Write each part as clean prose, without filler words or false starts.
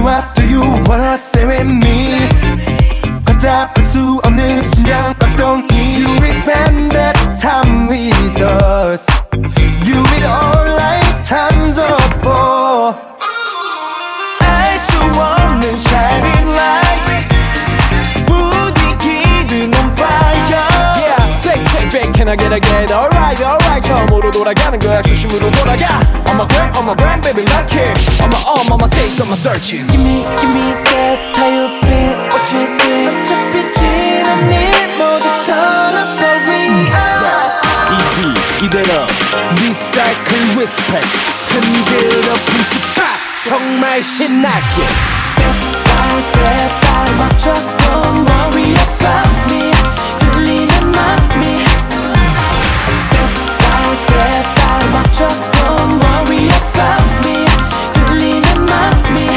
What do you wanna say with me? 걷잡을 수 없는 심장 박동이 You will spend that time with us. You will all like times up. 알 수 없는 shining light 분위기는 on fire. Yeah, take back, can I get again? Alright, alright. 처음으로 돌아가는 거야, 수심으로 돌아가. On my gram, baby, like it. On my face, on my search. Give me that how you been, what you doing. 어차피 지난 일 모두 털어버리. Easy, 이대로 Recycle respect. 흔들어 빛이 팍 정말 신나게. Step by step 발을 맞춰. Don't worry about me. 들리는 맘이. Step by step 발을 맞춰. Don't worry about me. 들리는 맘이.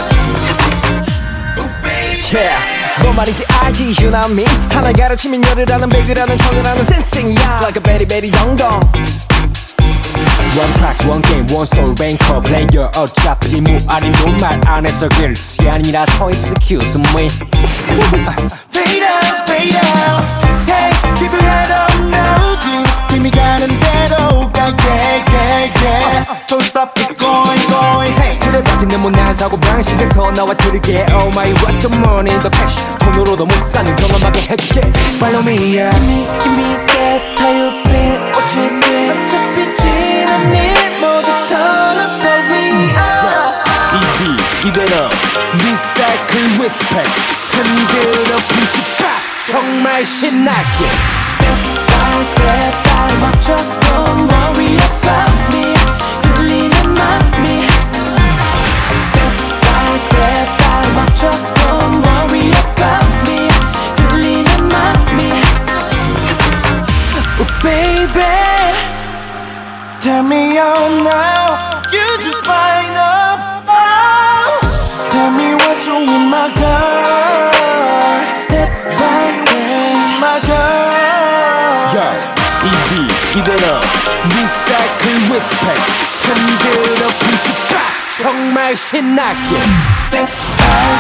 Yeah, 뭔 말인지 알지, you know me. 하나 가르치면 열을 하는 백을 하는 청을 하는 센스쟁이야. It's like a very very 영동. One price, one game, one soul, ranker, player. 어차피 무아린 말 안에서 글씨 아니라서 excuse me. Fade out, fade out. Hey, keep your head up now. 힘이 가는 대로 가, yeah, yeah, yeah. Don't stop it going, going, hey. 틀어박힌 내 못난 사고 방식에서 나와 들게. Oh my, what the money, the cash. 돈으로도 못 사는 경험하게 해줄게. Follow me, yeah. Give me that how you been, what you doing. 어차피 지난 일 모두 털어버리. Easy, 이대로 Recycle respect. 흔들어 빛이 팍 정말 신나게. Step by step 발을 맞춰. Don't worry about me. 들리는 맘이. Step by step 발을 맞춰. Don't worry about me. 들리는 맘이. Oh baby, turn me on now. You just wind up. Oh, tell me what you in my girl. Step by step My girl. Yeah, easy, 이대로 Recycle respect. 흔들어 빛이 팍 정말 신나게. Step by